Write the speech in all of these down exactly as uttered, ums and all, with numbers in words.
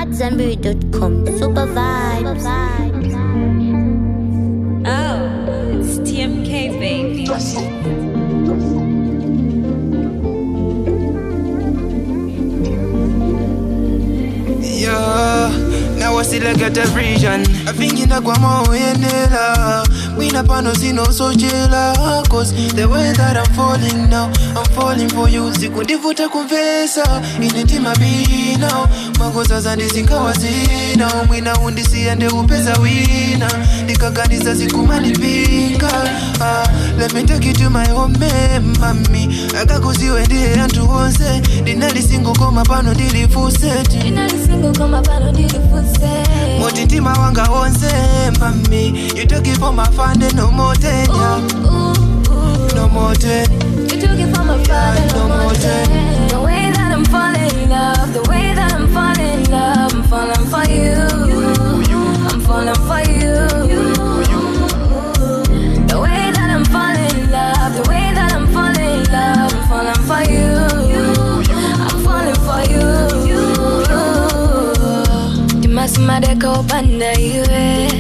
at Zambiri dot com. Super vibes. Oh, it's T M K, baby. Yeah, now I still get a vision. I think in a guamo yenela. We na pano sino so jela. Cause the way that I'm falling now, I'm falling for you. Sikundivuta kumvesa, inetima bina. Magoza zandi zinkawa zina. Mwina undisi ande upeza wina. Nikakanisa sikumani pika. uh, Let me take you to my home, mami. Akakuziwe ndiye antu onse. Dinali singo koma pano dilifuse. Dinali singo koma pano dilifuse. Motintima wanga onse, mami. You took it for my family, no more ten, yeah. Ooh, ooh, ooh. No more ten. You took it for my father, yeah, no, no more ten. The way that I'm falling in love, the way that I'm falling in love, I'm falling for you. I'm falling for you. The way that I'm falling in love, the way that I'm falling in love, I'm falling for you. I'm falling for you. Dimasimadeka upanda iwe,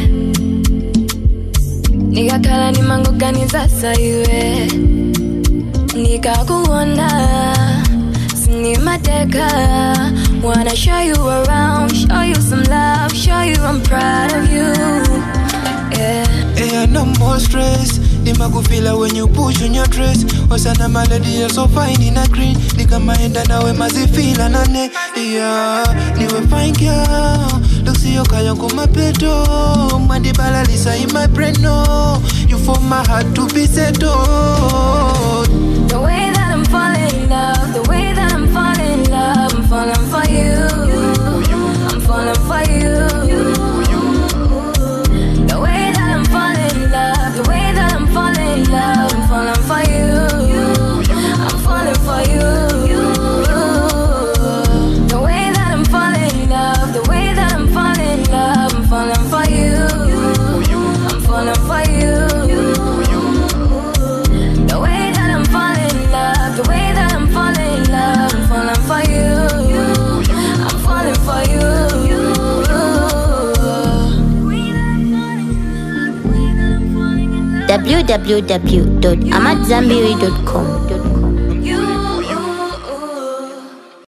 nikakala ni mango gani sasa iwe, nikakuona sinimadeka. Wanna show you around, show you some love, show you I'm proud of you. Yeah. Yeah, no more stress. Nimakufila when you push on your dress. Wasana melody you're so fine in a green. Nikamaenda nawe mazifila nane. Yeah, niwe fine girl. Luxi yoka kuma pedo. Mandi balalisa in my brain no. You for my heart to be settled. The way that I'm falling in love, the way that I'm falling in love, I'm falling for you. I'm falling for you. The way that I'm falling in love, the way that I'm falling in love, I'm falling for you. I'm falling for you. The way that I'm falling in love, the way that I'm falling in love, I'm falling for you. I'm falling for you. The way that I'm falling in love, the way that I'm falling in love, I'm falling for you. I'm falling for you. w w w dot amat zambiri dot com